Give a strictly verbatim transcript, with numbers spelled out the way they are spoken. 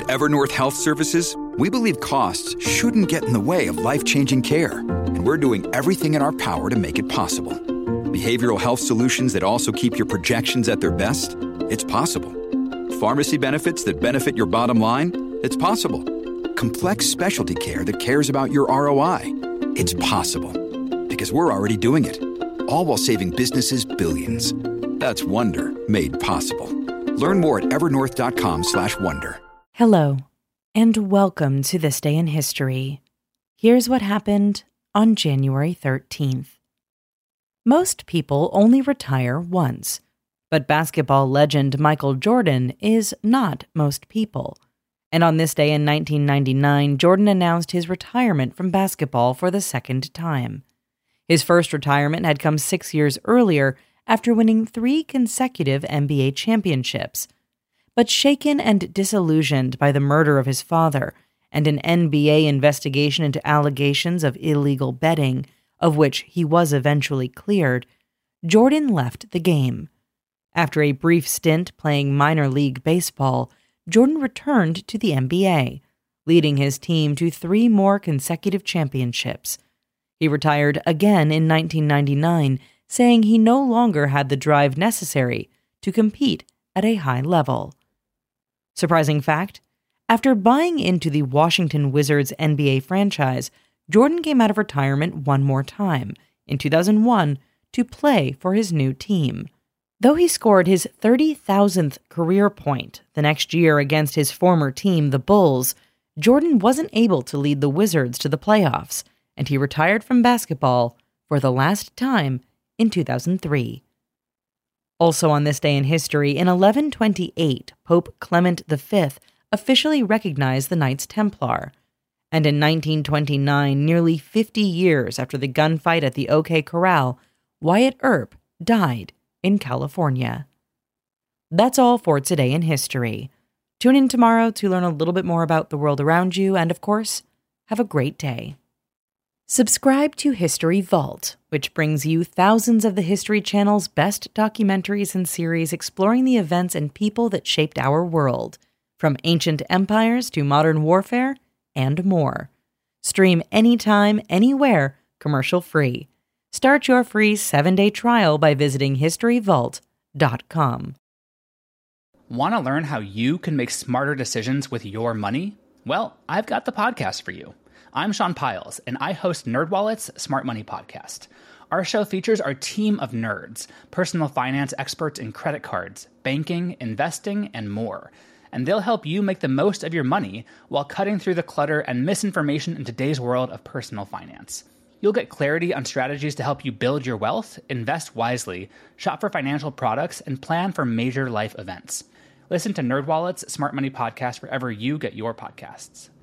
Evernorth Health Services, we believe costs shouldn't get in the way of life-changing care, and we're doing everything in our power to make it possible. Behavioral health solutions that also keep your projections at their best? It's possible. Pharmacy benefits that benefit your bottom line? It's possible. Complex specialty care that cares about your R O I? It's possible. Because we're already doing it. All while saving businesses billions. That's Wonder made possible. Learn more at evernorth.com slash wonder. Hello, and welcome to This Day in History. Here's what happened on January thirteenth. Most people only retire once, but basketball legend Michael Jordan is not most people. And on this day in nineteen ninety-nine, Jordan announced his retirement from basketball for the second time. His first retirement had come six years earlier after winning three consecutive N B A championships. But shaken and disillusioned by the murder of his father and an N B A investigation into allegations of illegal betting, of which he was eventually cleared, Jordan left the game. After a brief stint playing minor league baseball, Jordan returned to the N B A, leading his team to three more consecutive championships. He retired again in nineteen ninety-nine, saying he no longer had the drive necessary to compete at a high level. Surprising fact, after buying into the Washington Wizards N B A franchise, Jordan came out of retirement one more time, in two thousand one, to play for his new team. Though he scored his thirty thousandth career point the next year against his former team, the Bulls, Jordan wasn't able to lead the Wizards to the playoffs, and he retired from basketball for the last time in two thousand three. Also on this day in history, in eleven twenty-eight, Pope Clement the Fifth officially recognized the Knights Templar. And in nineteen twenty-nine, nearly fifty years after the gunfight at the OK Corral, Wyatt Earp died in California. That's all for today in history. Tune in tomorrow to learn a little bit more about the world around you, and of course, have a great day. Subscribe to History Vault, which brings you thousands of the History Channel's best documentaries and series exploring the events and people that shaped our world, from ancient empires to modern warfare and more. Stream anytime, anywhere, commercial-free. Start your free seven-day trial by visiting history vault dot com. Want to learn how you can make smarter decisions with your money? Well, I've got the podcast for you. I'm Sean Piles, and I host NerdWallet's Smart Money Podcast. Our show features our team of nerds, personal finance experts in credit cards, banking, investing, and more. And they'll help you make the most of your money while cutting through the clutter and misinformation in today's world of personal finance. You'll get clarity on strategies to help you build your wealth, invest wisely, shop for financial products, and plan for major life events. Listen to NerdWallet's Smart Money Podcast wherever you get your podcasts.